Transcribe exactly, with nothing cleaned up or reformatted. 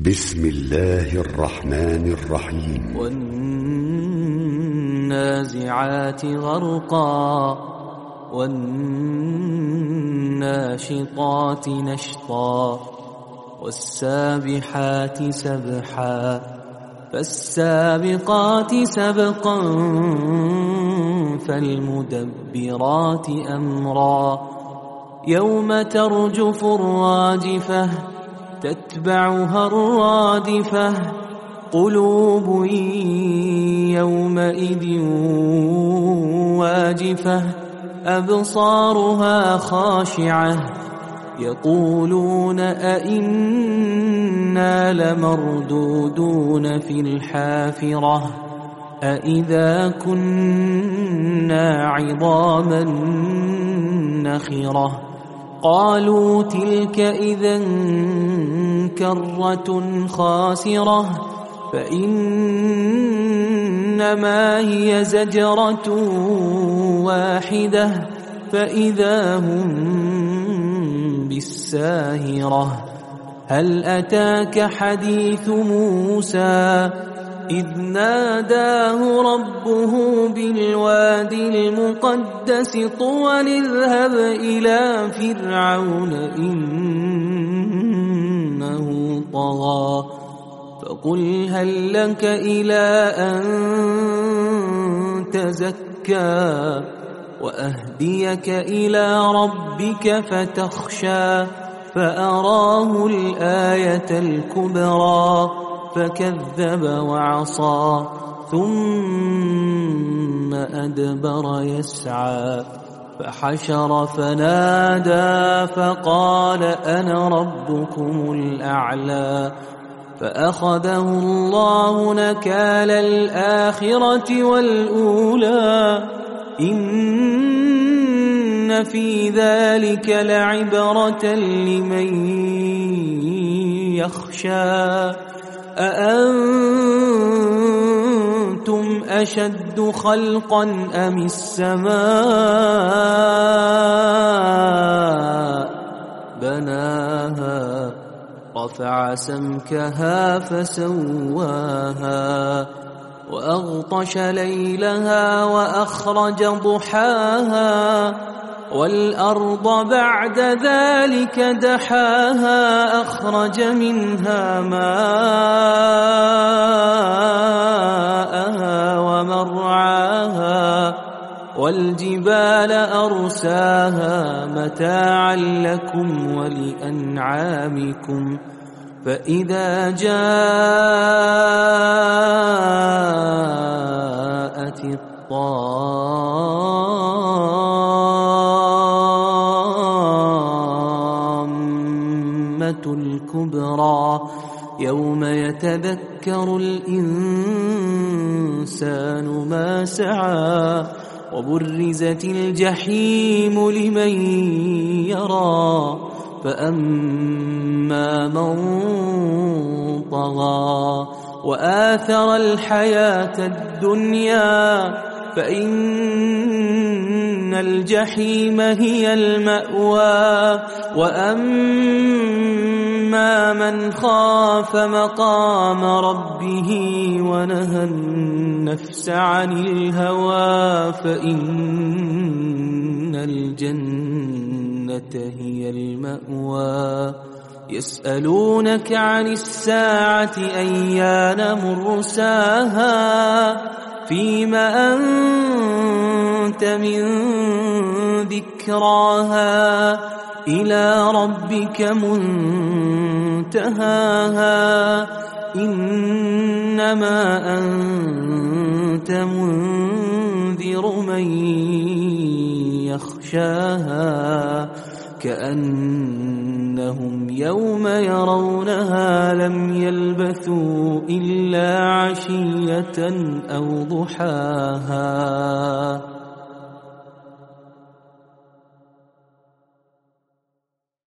بسم الله الرحمن الرحيم. والنازعات غرقا والناشطات نشطا والسابحات سبحا فالسابقات سبقا فالمدبرات أمرا يوم ترجف الراجفة تتبعها الرادفة قلوب يومئذ واجفة أبصارها خاشعة يقولون أئنا لمردودون في الحافرة أئذا كنا عظاما نخرة قالوا تلك إذا كرة خاسرة فإنما هي زجرة واحدة فإذا هم بالساهرة هل أتاك حديث موسى إذ ناداه ربه بالوادي المقدس طول اذهب إلى فرعون إنه طغى فقل هل لك إلى أن تزكى وأهديك إلى ربك فتخشى فأراه الآية الكبرى فكذب وعصى ثم أدبر يسعى فحشر فنادى فقال أنا ربكم الأعلى فأخذه الله نكال الآخرة والأولى إن في ذلك لعبرة لمن يخشى أأنتم أشد خلقا أم السماء بناها رفع سمكها فسواها وأغطش ليلها وأخرج ضحاها والأرض بعد ذلك دحاها أخرج منها ماءها ومرعاها والجبال أرساها متاعا لكم ولأنعامكم فإذا جاءت الطامة الكبرى يوم يتذكر الإنسان ما سعى وبرزت الجحيم لمن يرى فأما من طغى وآثر الحياة الدنيا فإن الجحيم هي المأوى وأما من خاف مقام ربه ونهى النفس عن الهوى فإن الجنة هي المأوى يسألونك عن الساعة أيان مرساها فيما أنت من ذكراها إلى ربك منتهاها إنما أنت منذر من يخشاها كأنهم يوم يرونها لم يلبثوا إلا عشية أو ضحاها.